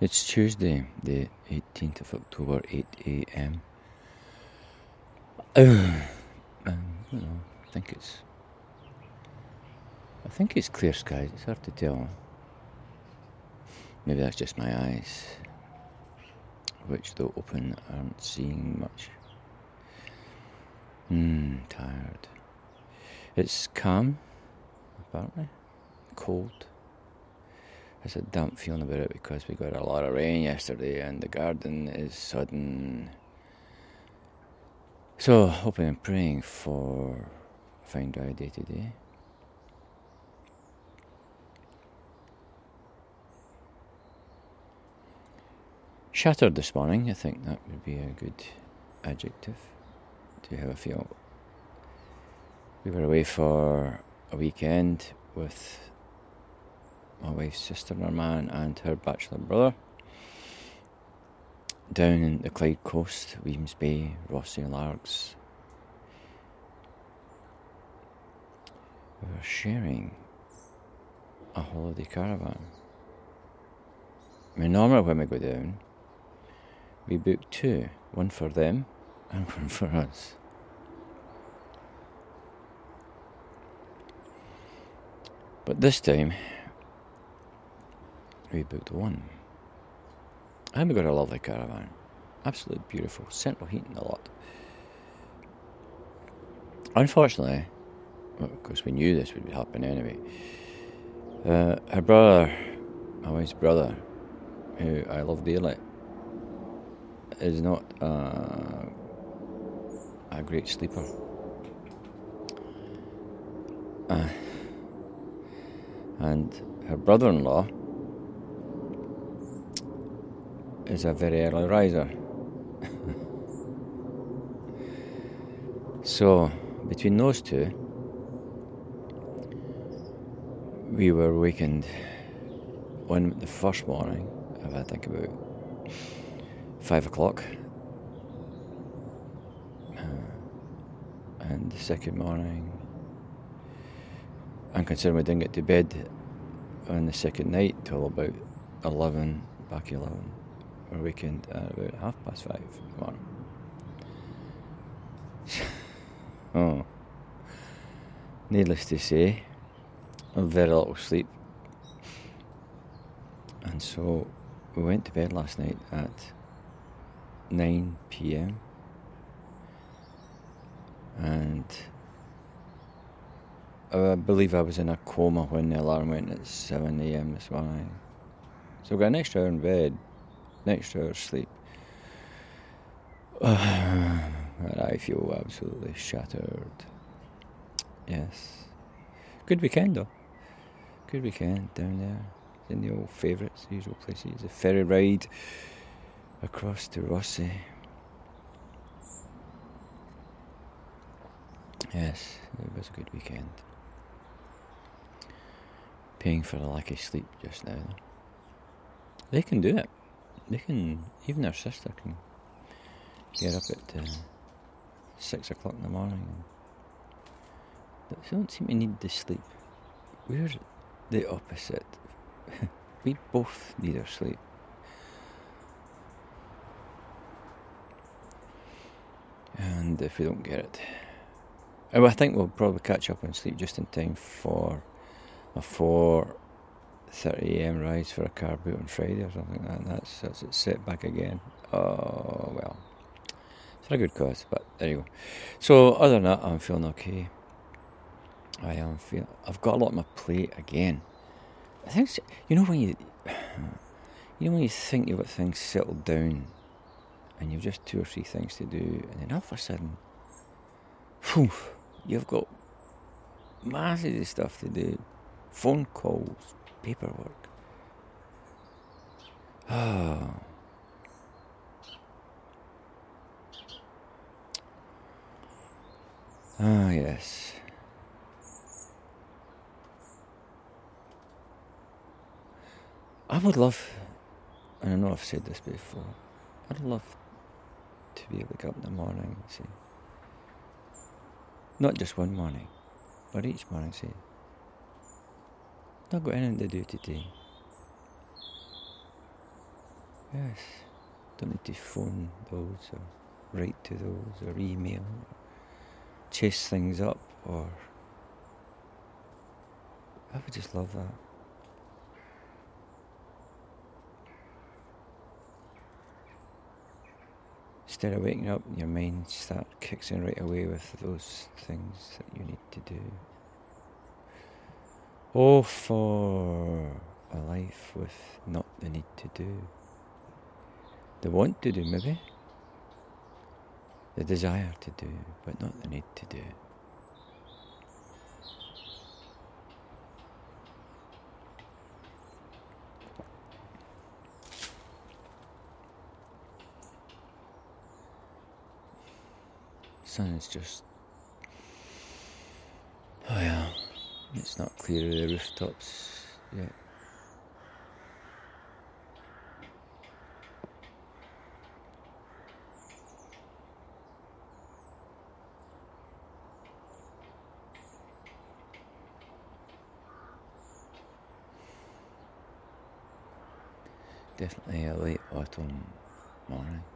It's Tuesday, the 18th of October, 8 a.m. I think it's clear skies. It's hard to tell. Maybe that's just my eyes, which though open aren't seeing much. Tired. It's calm, apparently. Cold. There's a damp feeling about it because we got a lot of rain yesterday and the garden is sodden. So, hoping and praying for a fine dry day today. Shattered this morning, I think that would be a good adjective to have a feel. We were away for a weekend with my wife's sister Norman and her bachelor brother down in the Clyde coast, Weems Bay, Rossie, Largs. We were sharing a holiday caravan. I mean, normally when we go down, we book two, one for them and one for us. But this time, we booked one. And we got a lovely caravan. Absolutely beautiful. Central heating a lot. Unfortunately, because we knew this would happen anyway, her brother, my wife's brother, who I love dearly, is not a great sleeper. And her brother-in-law is a very early riser. So, between those two, we were awakened the first morning, I think about 5 o'clock. And the second morning, and considering we didn't get to bed on the second night till about 11, back 11, we were awakened at about 5:30 in the morning. Oh, needless to say, very little sleep. And so we went to bed last night at 9 p.m. and I believe I was in a coma when the alarm went at 7 a.m. this morning. So we got an extra hour in bed, an extra hour's sleep. And I feel absolutely shattered. Yes. Good weekend though. Good weekend down there. In the old favourites, the usual places. A ferry ride across to Rossie. Yes, it was a good weekend. Paying for a lack of sleep just now. They can do it. They can, even our sister can get up at 6 o'clock in the morning. They don't seem to need the sleep. We're the opposite. We both need our sleep. And if we don't get it, I think we'll probably catch up on sleep just in time for a 4:30 a.m. rise for a car boot on Friday or something like that. And that's it set back again. Oh, well. It's for a good cause, but there you go. So, other than that, I'm feeling okay. I've got a lot on my plate again. I think, when you think you've got things settled down and you've just 2 or 3 things to do, and then all of a sudden, you've got masses of stuff to do. Phone calls, paperwork. Ah, yes. I would love, and I know I've said this before, I'd love to be able to get up in the morning and say, not just one morning, but each morning say, not got anything to do today. Yes, don't need to phone those or write to those or email or chase things up, or I would just love that. Instead of waking up and your mind start kicks in right away with those things that you need to do. Oh, for a life with not the need to do. The want to do, maybe. The desire to do, but not the need to do. Sun is just... oh yeah, it's not clear of the rooftops yet. Definitely a late autumn morning.